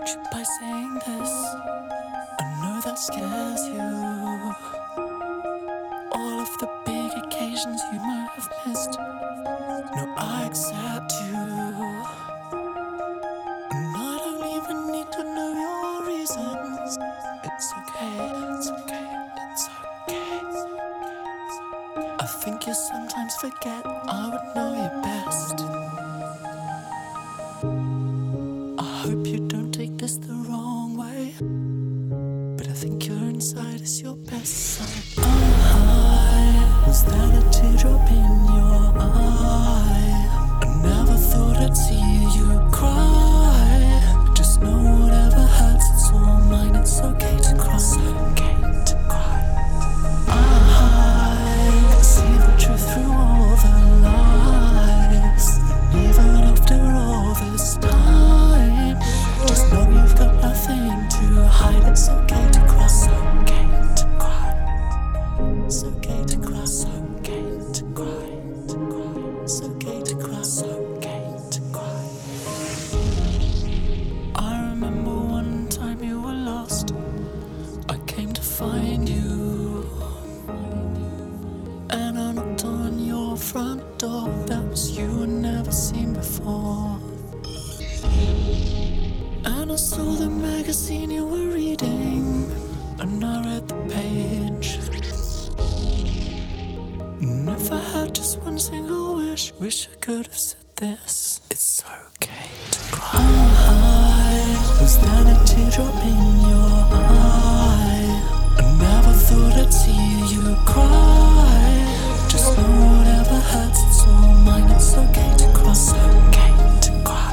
you by saying this. I know that scares you. All of the big occasions you might have missed. No, I accept you. And I don't even need to know your reasons. It's okay, it's okay, it's okay. I think you sometimes forget I would know you best. I hope you don't take this the wrong way, but I think your inside is your best side. Was that a teardrop in your eye? I never thought I'd see you cry. Just know whatever hurts, it's all mine. It's okay to cry. It's okay to cry. I can see the truth through all the lies. Even after all this time, just know you've got nothing to hide. It's okay to cry. It's okay to cry. It's okay to cry. It's okay to cry. It's okay to cry. It's okay to cry. I remember one time you were lost. I came to find you, and I knocked on your front door. That was you I'd never seen before. And I saw the magazine you were reading, and I read the page. And if I had just one single wish I could have said this. It's okay to cry. Was that a teardrop in your eye? I never thought I'd see you cry. Just know whatever hurts, it's all mine. It's okay to cry. It's okay to cry.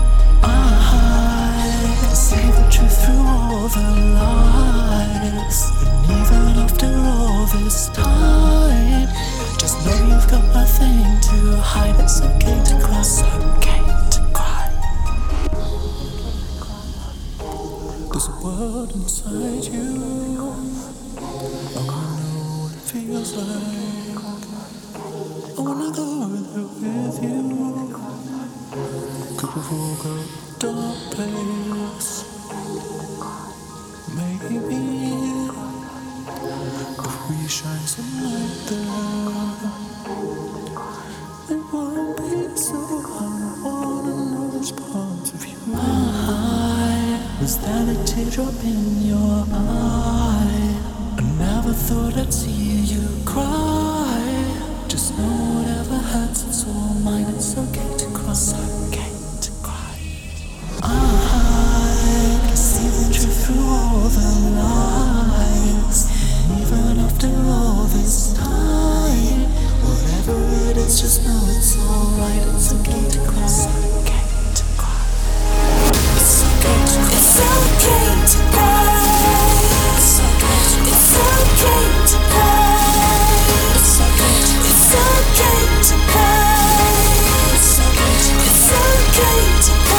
I see the truth through all the lies. And even after all this time, just know you've got nothing to hide. It's okay to cry. It's okay to cry. There's a world inside you. I wanna know what it feels like. I wanna go there with you. Could we walk a dark place? Maybe if we shine some light there, it won't be so hard. I wanna know this part of you. Was that a teardrop in your eye? I never thought I'd see you cry. Just know whatever hurts, it's all mine. It's okay to cry. It's okay to cry. I can see the truth through all the lies. Even after all this time, whatever it is, just know it's alright. It's okay to cry. It's okay to cry. It's okay to cry. It's okay to cry. It's okay to cry. It's okay to cry. It's okay to cry. It's okay to cry. It's okay to cry. It's okay to cry.